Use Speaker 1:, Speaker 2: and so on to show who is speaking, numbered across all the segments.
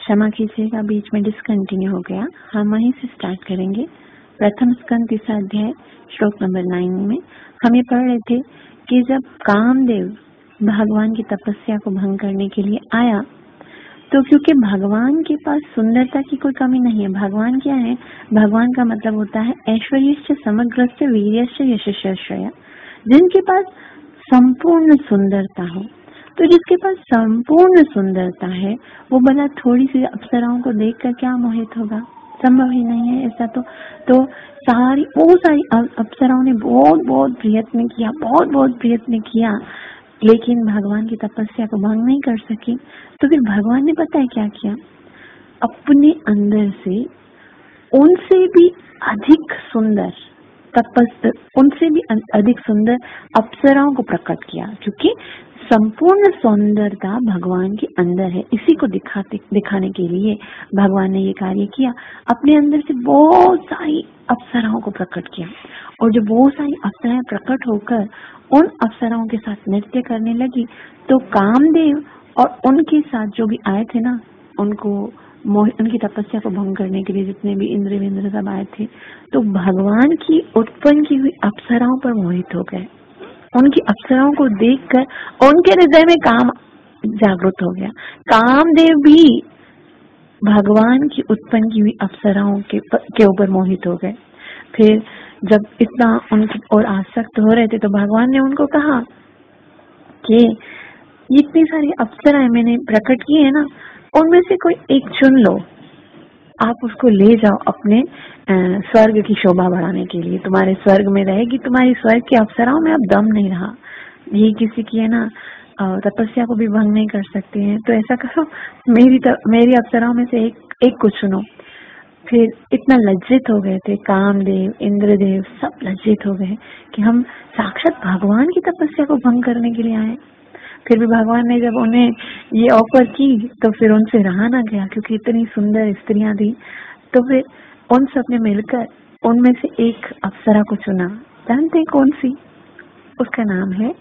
Speaker 1: क्षमा कीजिएगा, बीच में डिसकंटिन्यू हो गया। हम वहीं से स्टार्ट करेंगे। प्रथम स्कंद 3 अध्याय श्लोक नंबर 9 में हम ये पढ़ रहे थे कि जब कामदेव भगवान की तपस्या को भंग करने के लिए आया, तो क्योंकि भगवान के पास सुंदरता की कोई कमी नहीं है। भगवान क्या है? भगवान का मतलब होता है ऐश्वर्यश्च समग्रस्य वीर्यश्च यशश्च, जिनके पास संपूर्ण सुंदरता हो। तो जिसके पास संपूर्ण सुंदरता है वो भला थोड़ी सी अप्सराओं को देखकर क्या मोहित होगा? संभव ही नहीं है ऐसा। तो बहुत सारी अप्सराओं ने बहुत प्रयत्न किया, लेकिन भगवान की तपस्या को भंग नहीं कर सकी। तो फिर भगवान ने पता है क्या किया? अपने अंदर से उनसे भी अधिक सुंदर अप्सराओं को प्रकट किया, क्योंकि संपूर्ण सुंदरता भगवान के अंदर है। इसी को दिखाने के लिए भगवान ने ये कार्य किया। अपने अंदर से बहुत सारी अप्सराओं को प्रकट किया, और जब बहुत सारी अप्सराएं प्रकट होकर उन अप्सराओं के साथ नृत्य करने लगी, तो कामदेव और उनके साथ जो भी आए थे ना, उनकी तपस्या को भंग करने के लिए जितने भी इंद्र सब आए थे, तो भगवान की उत्पन्न की हुई अप्सराओं पर मोहित हो गए। उनकी अप्सराओं को देखकर उनके हृदय में काम जागृत हो गया। कामदेव भी भगवान की उत्पन्न की हुई अप्सराओं के ऊपर मोहित हो गए। फिर जब इतना उनकी ओर आसक्त हो रहे थे, तो भगवान ने उनको कहा कि इतनी सारी अप्सराएं मैंने प्रकट की है ना, उनमें से कोई एक चुन लो, आप उसको ले जाओ अपने स्वर्ग की शोभा बढ़ाने के लिए। तुम्हारे स्वर्ग में रहेगी, तुम्हारी स्वर्ग की अप्सराओं में अब दम नहीं रहा। ये किसी की है ना तपस्या को भी भंग नहीं कर सकते हैं। तो ऐसा करो, मेरी अप्सराओं में से एक को चुनो। फिर इतना लज्जित हो गए थे कामदेव, इंद्रदेव, सब लज्जित हो गए कि हम साक्षात भगवान की तपस्या को भंग करने के लिए आए। फिर भी भगवान ने जब उन्हें ये ऑफर की, तो फिर उनसे रहा ना गया, क्योंकि इतनी सुंदर स्त्रियां थी। तो फिर उन सब ने मिलकर उनमें से एक अप्सरा को चुना। जानते हैं कौन सी? उसका नाम है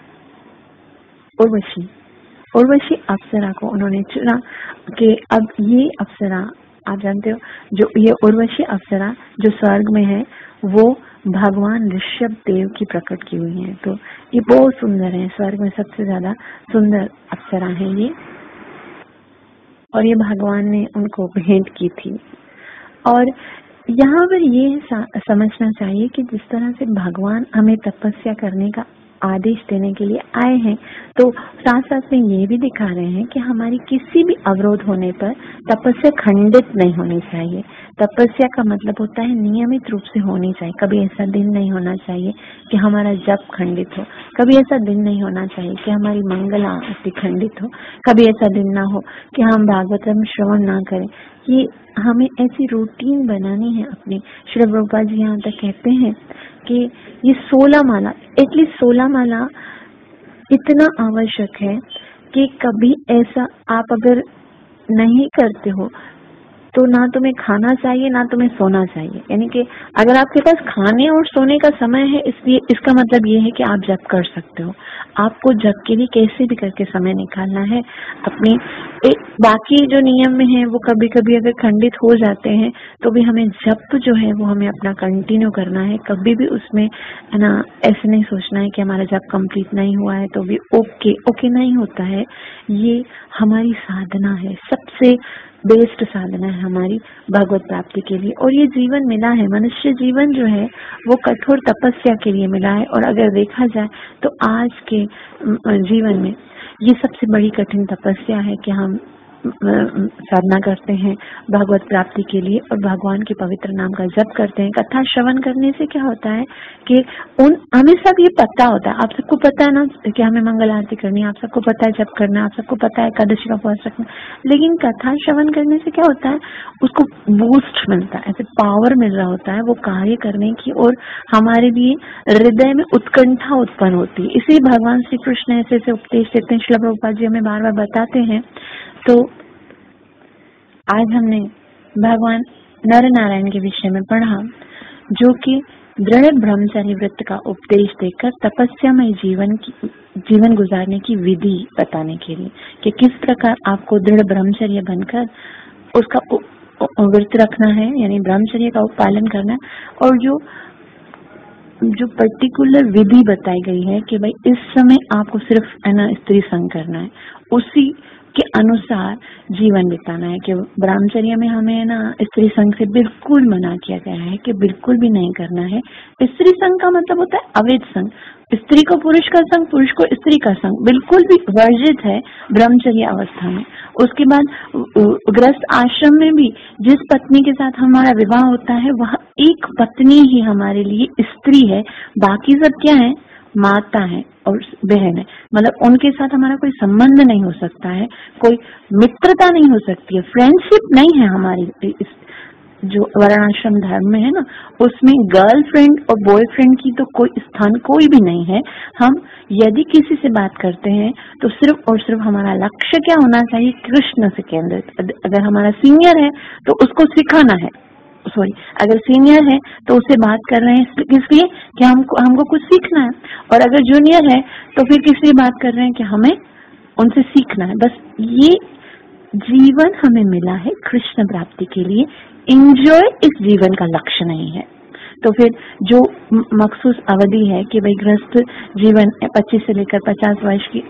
Speaker 1: उर्वशी। उर्वशी अप्सरा को उन्होंने चुना कि अब ये अप्सरा, आप जानते हो, जो ये उर्वशी अप्सरा जो स्वर्ग में है, वो भगवान ऋषभ देव की प्रकट की हुई है। तो ये बहुत सुंदर है, स्वर्ग में सबसे ज्यादा सुंदर अप्सरा है ये, और ये भगवान ने उनको भेंट की थी। और यहाँ पर ये समझना चाहिए कि जिस तरह से भगवान हमें तपस्या करने का आदेश देने के लिए आए हैं, तो साथ साथ में ये भी दिखा रहे हैं कि हमारी किसी भी अवरोध होने पर तपस्या खंडित नहीं होनी चाहिए। तपस्या का मतलब होता है नियमित रूप से होनी चाहिए। कभी ऐसा दिन नहीं होना चाहिए कि हमारा जप खंडित हो, कभी ऐसा दिन नहीं होना चाहिए कि हमारी मंगल आरती खंडित हो, कभी ऐसा दिन ना हो कि हम भागवतम श्रवण ना करें। ये हमें ऐसी रूटीन बनानी है अपनी। श्री प्रभुपाद जी यहाँ तक कहते हैं कि ये 16 माला, एटलीस्ट 16 माला इतना आवश्यक है कि कभी ऐसा आप अगर नहीं करते हो तो ना तुम्हें खाना चाहिए ना तुम्हें सोना चाहिए। यानी कि अगर आपके पास खाने और सोने का समय है, इसलिए इसका मतलब ये है कि आप जप कर सकते हो। आपको जप के लिए कैसे भी करके समय निकालना है। अपनी बाकी जो नियम में है वो कभी कभी अगर खंडित हो जाते हैं, तो भी हमें जप जो है वो हमें अपना कंटिन्यू करना है। कभी भी उसमें है ना ऐसे नहीं सोचना है कि हमारा जप कंप्लीट नहीं हुआ है तो भी ओके नहीं होता है। ये हमारी साधना है, सबसे बेस्ट साधना है हमारी भगवत प्राप्ति के लिए। और ये जीवन मिला है, मनुष्य जीवन जो है वो कठोर तपस्या के लिए मिला है। और अगर देखा जाए तो आज के जीवन में ये सबसे बड़ी कठिन तपस्या है कि हम साधना करते हैं भगवत प्राप्ति के लिए और भगवान के पवित्र नाम का जप करते हैं। कथा श्रवण करने से क्या होता है कि हमें सब ये पता होता है। आप सबको पता है ना कि हमें मंगल आरती करनी है, आप सबको पता है जप करना है, आप सबको पता है एकादशी का उपवास रखना। लेकिन कथा श्रवण करने से क्या होता है, उसको बूस्ट मिलता है, ऐसे पावर मिल रहा होता है वो कार्य करने की, और हमारे लिए हृदय में उत्कंठा उत्पन्न होती है। इसी भगवान श्री कृष्ण ऐसे ऐसे उपदेश देते हैं, श्रील प्रभुपाद जी हमें बार बार बताते हैं। तो आज हमने भगवान नर नारायण के विषय में पढ़ा, जो कि दृढ़ ब्रह्मचारी व्रत का उपदेश देकर तपस्यामय जीवन जीवन गुजारने की विधि बताने के लिए कि किस प्रकार आपको दृढ़ ब्रह्मचर्य बनकर उसका व्रत रखना है, यानी ब्रह्मचर्य का पालन करना है। और जो पर्टिकुलर विधि बताई गई है कि भाई इस समय आपको सिर्फ है ना स्त्री संग करना है, उसी के अनुसार जीवन बिताना है। कि ब्रह्मचर्य में हमें ना स्त्री संग से बिल्कुल मना किया गया है कि बिल्कुल भी नहीं करना है। स्त्री संग का मतलब होता है अवैध संग, स्त्री को पुरुष का संग, पुरुष को स्त्री का संग बिल्कुल भी वर्जित है ब्रह्मचर्य अवस्था में। उसके बाद गृहस्थ आश्रम में भी जिस पत्नी के साथ हमारा विवाह होता है वह एक पत्नी ही हमारे लिए स्त्री है, बाकी सब क्या है, माता है और बहन है। मतलब उनके साथ हमारा कोई संबंध नहीं हो सकता है, कोई मित्रता नहीं हो सकती है, फ्रेंडशिप नहीं है हमारी। जो वर्णाश्रम धर्म में है ना, उसमें गर्लफ्रेंड और बॉयफ्रेंड की तो कोई स्थान कोई भी नहीं है। हम यदि किसी से बात करते हैं तो सिर्फ और सिर्फ हमारा लक्ष्य क्या होना चाहिए, कृष्ण से केंद्रित। अगर हमारा सीनियर है तो उसको सिखाना है, अगर सीनियर है तो उससे बात कर रहे हैं इसलिए कि हमको कुछ सीखना है, और अगर जूनियर है तो फिर किस लिए बात कर रहे हैं कि हमें उनसे सीखना है। बस ये जीवन हमें मिला है कृष्ण प्राप्ति के लिए, एंजॉय इस जीवन का लक्ष्य नहीं है। तो फिर जो मखसूस अवधि है कि भाई गृहस्थ जीवन 25 से लेकर 50 वर्ष की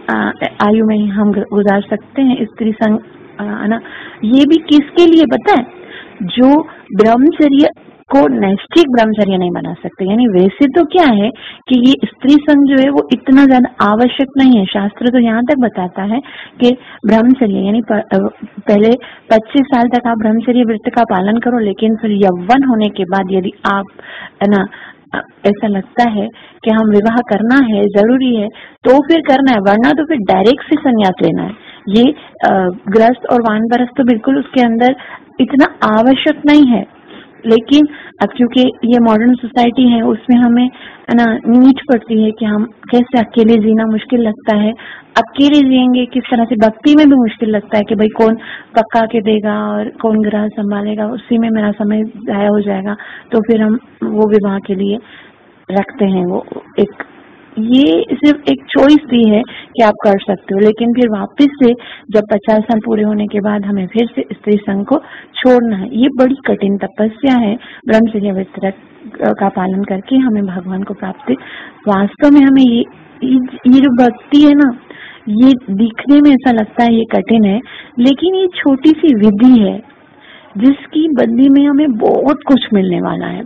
Speaker 1: आयु में ही हम गुजार सकते हैं स्त्री संग, ना ये भी किसके लिए पता है, जो ब्रह्मचर्य को नैष्ठिक ब्रह्मचर्य नहीं बना सकते। यानी वैसे तो क्या है कि ये स्त्री संग जो है वो इतना ज्यादा आवश्यक नहीं है। शास्त्र तो यहाँ तक बताता है कि ब्रह्मचर्य यानी पहले 25 साल तक आप ब्रह्मचर्य व्रत का पालन करो, लेकिन फिर यौवन होने के बाद यदि आप है ना ऐसा लगता है कि हम विवाह करना है, जरूरी है, तो फिर करना है, वरना तो फिर डायरेक्ट से संन्यास लेना है। ये गृहस्थ और वानप्रस्थ तो बिल्कुल उसके अंदर इतना आवश्यक नहीं है। लेकिन अब क्योंकि ये मॉडर्न सोसाइटी है, उसमें हमें ना नीड पड़ती है कि हम कैसे अकेले जीना मुश्किल लगता है, अकेले जिएंगे किस तरह से, भक्ति में भी मुश्किल लगता है कि भाई कौन पक्का के देगा और कौन ग्रह संभालेगा, उसी में मेरा समय जाया हो जाएगा। तो फिर हम वो विवाह के लिए रखते हैं। वो एक ये सिर्फ एक चॉइस दी है कि आप कर सकते हो, लेकिन फिर वापस से जब 50 साल पूरे होने के बाद हमें फिर से स्त्री संग को छोड़ना है। ये बड़ी कठिन तपस्या है, ब्रह्मचर्य व्रत का पालन करके हमें भगवान को प्राप्ति। वास्तव में हमें ये जो भक्ति है ना, ये दिखने में ऐसा लगता है ये कठिन है, लेकिन ये छोटी सी विधि है जिसकी बदली में हमें बहुत कुछ मिलने वाला है।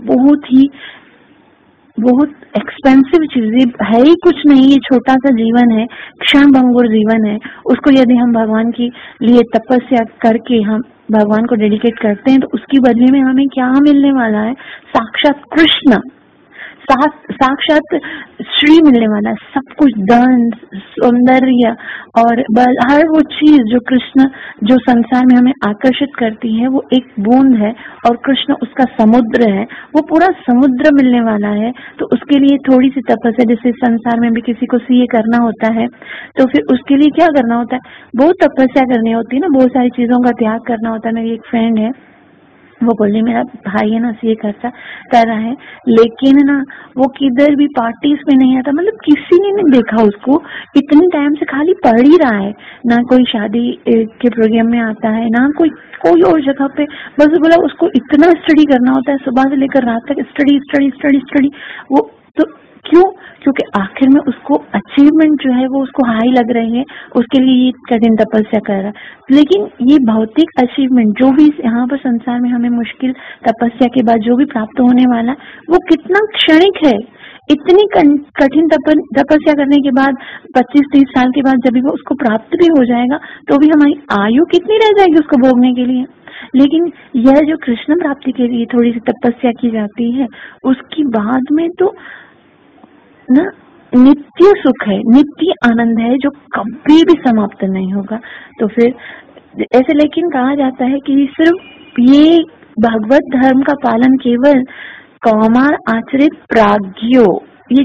Speaker 1: बहुत एक्सपेंसिव चीजें है ही कुछ नहीं, ये छोटा सा जीवन है, क्षण भंगुर जीवन है। उसको यदि हम भगवान के लिए तपस्या करके हम भगवान को डेडिकेट करते हैं तो उसकी बदले में हमें क्या मिलने वाला है, साक्षात कृष्ण, साक्षात श्री मिलने वाला है। सब कुछ, धन, सौंदर्य और हर वो चीज जो कृष्ण जो संसार में हमें आकर्षित करती है, वो एक बूंद है और कृष्ण उसका समुद्र है, वो पूरा समुद्र मिलने वाला है। तो उसके लिए थोड़ी सी तपस्या, जैसे संसार में भी किसी को सीए करना होता है तो फिर उसके लिए क्या करना होता है, बहुत तपस्या करनी होती है ना, बहुत सारी चीजों का त्याग करना होता है। मेरी एक फ्रेंड है, वो बोले मेरा भाई है ना सीए कर रहा है, लेकिन ना वो किधर भी पार्टीज में नहीं आता, मतलब किसी ने नहीं देखा उसको, इतने टाइम से खाली पढ़ ही रहा है, ना कोई शादी के प्रोग्राम में आता है, ना कोई और जगह पे। बस बोला उसको इतना स्टडी करना होता है, सुबह से लेकर रात तक स्टडी स्टडी स्टडी स्टडी। वो तो क्यों? क्योंकि आखिर में उसको अचीवमेंट जो है वो उसको हाई लग रही है, उसके लिए ये कठिन तपस्या कर रहा है। लेकिन ये भौतिक अचीवमेंट जो भी यहाँ पर संसार में हमें मुश्किल तपस्या के बाद जो भी प्राप्त होने वाला वो कितना क्षणिक है। इतनी कठिन तपस्या करने के बाद 25-30 साल के बाद जब भी वो उसको प्राप्त भी हो जाएगा तो भी हमारी आयु कितनी रह जाएगी उसको भोगने के लिए। लेकिन यह जो कृष्ण प्राप्ति के लिए थोड़ी सी तपस्या की जाती है, उसकी बाद में तो ना नित्य सुख है, नित्य आनंद है जो कभी भी समाप्त नहीं होगा। तो फिर ऐसे लेकिन कहा जाता है कि सिर्फ ये भगवत धर्म का पालन केवल कौमार आचरित प्राज्ञों, ये जो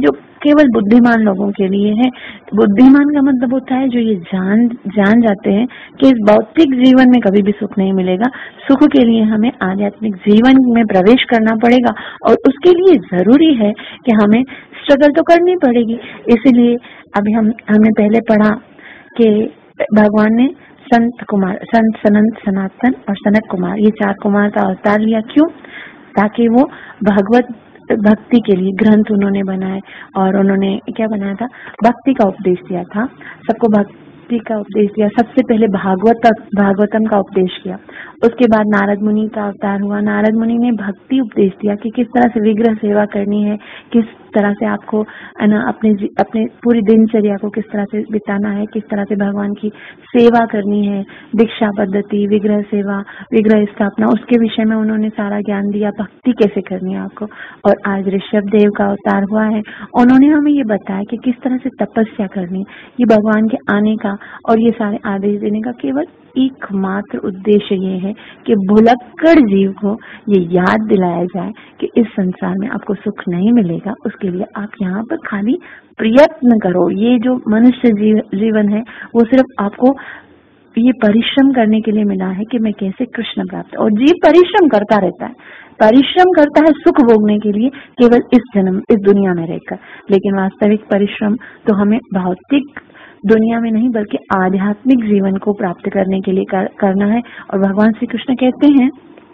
Speaker 1: केवल बुद्धिमान लोगों के लिए है। बुद्धिमान का मतलब होता है जो ये जान जाते हैं कि इस भौतिक जीवन में कभी भी सुख नहीं मिलेगा। सुख के लिए हमें आध्यात्मिक जीवन में प्रवेश करना पड़ेगा और उसके लिए जरूरी है कि हमें स्ट्रगल तो करनी पड़ेगी। इसीलिए अभी हमने पहले पढ़ा कि भगवान ने संत सनातन और सनत कुमार, ये 4 कुमार का अवतार लिया। क्यों? ताकि वो भगवत भक्ति के लिए ग्रंथ उन्होंने बनाए और उन्होंने क्या बनाया था? भक्ति का उपदेश दिया था, सबको भक्ति का उपदेश दिया। सबसे पहले भागवतम का उपदेश किया। उसके बाद नारद मुनि का अवतार हुआ। नारद मुनि ने भक्ति उपदेश दिया कि किस तरह से विग्रह सेवा करनी है, किस तरह से आपको अपने पूरी दिनचर्या को किस तरह से बिताना है, किस तरह से भगवान की सेवा करनी है, दीक्षा पद्धति, विग्रह सेवा, विग्रह स्थापना, उसके विषय में उन्होंने सारा ज्ञान दिया। भक्ति कैसे करनी है आपको। और आज ऋषभ देव का अवतार हुआ है, उन्होंने हमें ये बताया कि किस तरह से तपस्या करनी है। ये भगवान के आने का और ये सारे आदेश देने का केवल एकमात्र उद्देश्य ये है कि भुलक्कड़ जीव को ये याद दिलाया जाए कि इस संसार में आपको सुख नहीं मिलेगा। उसके लिए आप यहाँ पर खाली प्रयत्न करो। ये जो मनुष्य जीवन है वो सिर्फ आपको ये परिश्रम करने के लिए मिला है कि मैं कैसे कृष्ण प्राप्त। और जीव परिश्रम करता रहता है, परिश्रम करता है सुख भोगने के लिए केवल इस दुनिया में रहकर। लेकिन वास्तविक परिश्रम तो हमें भौतिक दुनिया में नहीं बल्कि आध्यात्मिक जीवन को प्राप्त करने के लिए करना है। और भगवान श्री कृष्ण कहते हैं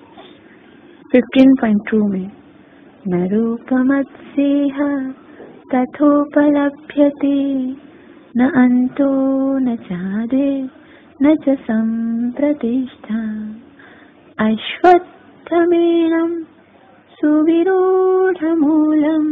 Speaker 1: 15.2 में, न रूपमस्येह तथोपलभ्यते न अंतो न चादे न च संप्रतिष्ठा अश्वत्थमेनं सुविरूढमूलम्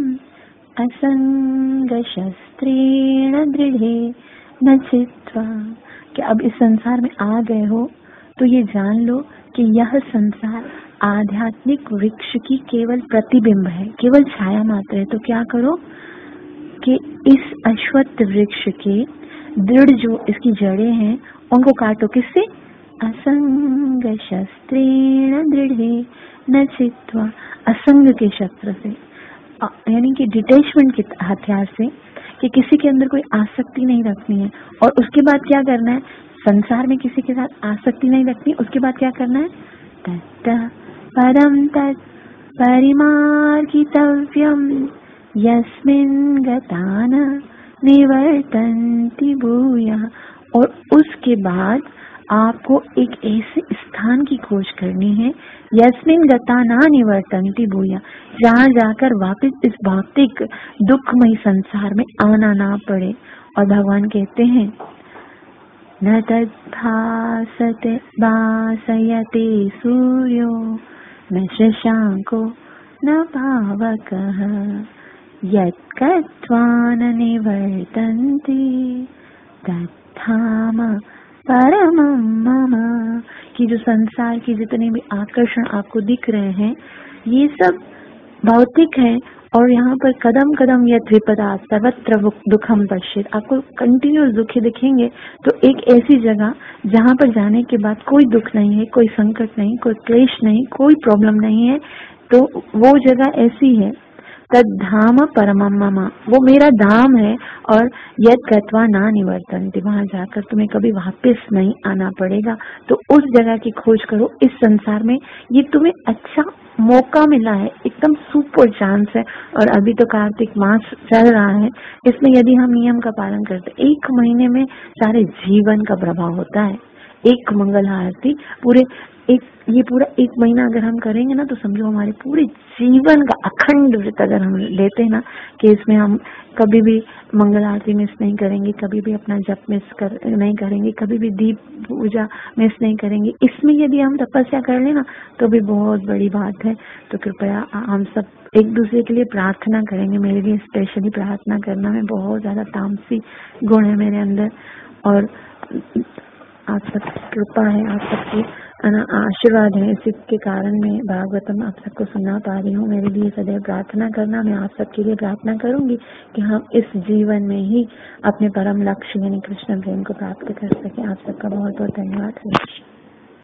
Speaker 1: असंगशस्त्रेण दृढ़े न चित्वा। कि अब इस संसार में आ गए हो तो ये जान लो कि यह संसार आध्यात्मिक वृक्ष की केवल प्रतिबिंब है, केवल छाया मात्र है। तो क्या करो कि इस अश्वत्थ वृक्ष के दृढ़ जो इसकी जड़ें हैं उनको काटो। किससे? असंग शस्त्रेण दृढ़े न चित्वा, असंग के शस्त्र से, यानी कि डिटैचमेंट के हथियार से, कि किसी के अंदर कोई आसक्ति नहीं रखनी है। और उसके बाद क्या करना है? संसार में किसी के साथ आसक्ति नहीं रखनी। उसके बाद क्या करना है? तत् परम तत् परिमार्गितव्यम यस्मिन् गता न निवर्तन्ति भूयः। और उसके बाद आपको एक ऐसे स्थान की खोज करनी है, यस्मिन् गता न निवर्तन्ति भूयः, जहाँ जाकर वापस इस भौतिक दुखमय संसार में आना ना पड़े। और भगवान कहते हैं न तद्भासते भासयते सूर्यो न शशांको न पावकः यत्कत्वा न निवर्तन्ते तत्धाम परमं मम। कि जो संसार की जितने भी आकर्षण आपको दिख रहे हैं ये सब भौतिक है। और यहाँ पर कदम कदम यत् विपदा सर्वत्र दुखम पश्येत्, आपको कंटिन्यूस दुख दिखेंगे। तो एक ऐसी जगह जहाँ पर जाने के बाद कोई दुख नहीं है, कोई संकट नहीं, कोई क्लेश नहीं, कोई प्रॉब्लम नहीं है, तो वो जगह ऐसी है। तद्धाम परमं मम, वो मेरा धाम है। और यत् गत्वा न निवर्तन्ति, वहां जाकर तुम्हें कभी वापस नहीं आना पड़ेगा। तो उस जगह की खोज करो। इस संसार में ये तुम्हें अच्छा मौका मिला है, एकदम सुपर चांस है। और अभी तो कार्तिक मास चल रहा है, इसमें यदि हम नियम का पालन करते 1 महीने में सारे जीवन का प्रभाव होता है। एक मंगल आरती पूरा 1 महीना अगर हम करेंगे ना तो समझो हमारे पूरे जीवन का अखंड व्रत अगर हम लेते हैं ना, कि इसमें हम कभी भी मंगल आरती मिस नहीं करेंगे, कभी भी अपना जप नहीं करेंगे, कभी भी दीप पूजा मिस नहीं करेंगे, इसमें यदि हम तपस्या कर लेना तो भी बहुत बड़ी बात है। तो कृपया हम सब एक दूसरे के लिए प्रार्थना करेंगे। मेरे लिए स्पेशली प्रार्थना करना में बहुत ज्यादा तामसी गुण है मेरे अंदर। और आप सब कृपा है, आप सबकी आशीर्वाद है, इसके कारण मैं भागवतम आप सबको सुना पा रही हूँ। मेरे लिए सदैव प्रार्थना करना। मैं आप सबके लिए प्रार्थना करूंगी कि हम इस जीवन में ही अपने परम लक्ष्य यानी कृष्ण प्रेम को प्राप्त कर सकें। आप सबका बहुत बहुत धन्यवाद।